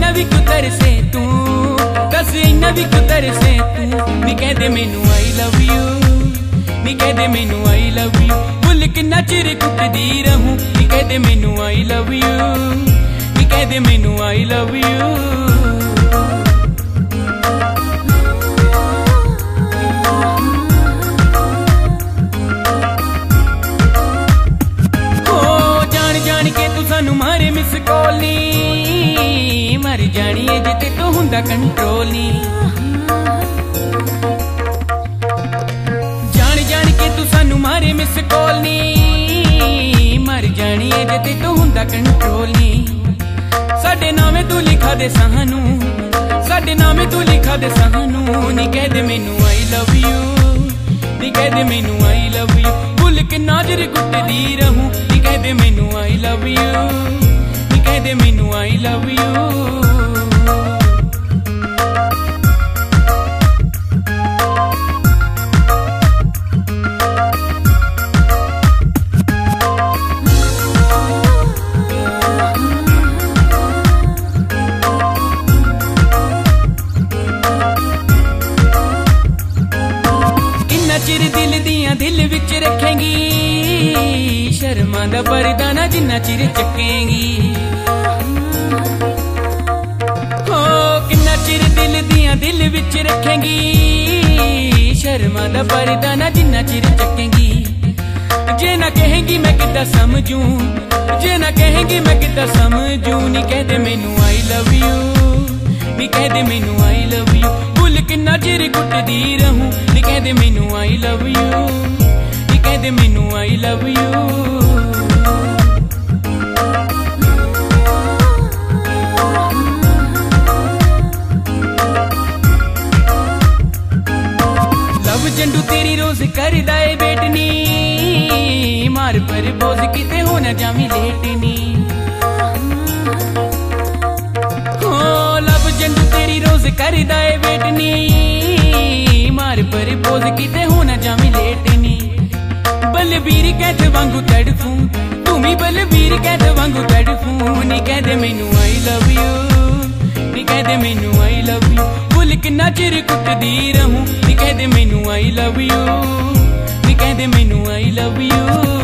इन्ना भी क्यों तरसे तू, दस इन्ना भी क्यों तरसे तू। नी कहदे मैनू आई लव यू, नी कहदे मैनू आई लव यू। भुल किन्ना चिर कुटदी रहूं, नी कहदे मैनू आई लव यू, नी कहदे मैनू आई लव यू। मारे मिस कॉल नी, मर जानी है जे ते तो हुंदा कंट्रोल नी। जान जान के तू सानू मारे मिस कॉल नी, मर जानी है जे ते तो हुंदा कंट्रोल नी। साडे नामे तू लिखा दे सानू, साडे नामे तू लिखा दे सानू। नी कहदे मैनू आई लव यू, नी कहदे मैनू आई लव यू। भुल के नाजर कुटदी रहूं, नी कहदे मैनू आई लव यू, नी कहदे मैनू आई लव यू। चिर दिल दियां दिल विच रखेंगी, शर्मा दा पर्दा ना जिन्ना चिर चकेंगी। हो किन्ना चिर दिल दियां दिल विच रखेंगी, शर्मा दा पर्दा ना जिन्ना चिर चकेंगी। जे ना कहेंगी मैं किद्दां समझूं, जे ना कहेंगी मैं किद्दां समझूं। नी कहदे मैनू आई लव यू, नी कहदे मैनू आई लव यू। भुल किन्ना चिर कुटदी रहूं, नी कहदे मैनू आई लव यू, नी कहदे मैनू आई लव यू। लव जंडू तेरी रोज करदा ए बेटनी, मार पर बोझ किते हो ना जामी लेटनी। करदा ए बेटनी, मार पर बोझ किते होना जामी लेटनी। बलबीर कैथ वांगू तड़फूं, तुमी बलबीर कैथ वांगू तड़फूं। नी कहदे मैनू आई लव यू, नी कहदे मैनू आई लव यू। भुल किन्ना चिर कुटदी रहूं, नी कहदे मैनू आई लव यू, नी कहदे मैनू आई लव यू।